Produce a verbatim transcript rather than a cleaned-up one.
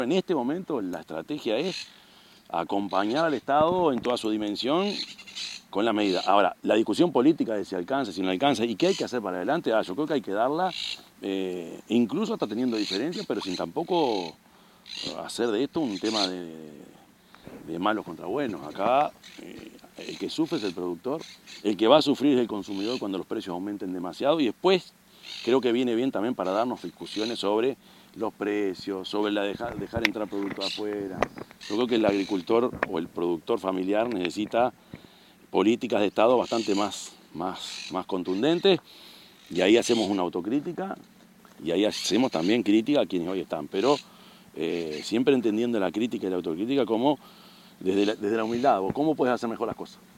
En este momento la estrategia es acompañar al Estado en toda su dimensión con la medida. Ahora, la discusión política de si alcanza, si no alcanza y qué hay que hacer para adelante, ah, yo creo que hay que darla, eh, incluso hasta teniendo diferencias, pero sin tampoco hacer de esto un tema de, de malos contra buenos. Acá eh, el que sufre es el productor, el que va a sufrir es el consumidor cuando los precios aumenten demasiado y después creo que viene bien también para darnos discusiones sobre los precios, sobre la dejar, dejar entrar productos afuera. Yo creo que el agricultor o el productor familiar necesita políticas de Estado bastante más, más, más contundentes y ahí hacemos una autocrítica y ahí hacemos también crítica a quienes hoy están, pero eh, siempre entendiendo la crítica y la autocrítica como desde la, desde la humildad, o cómo puedes hacer mejor las cosas.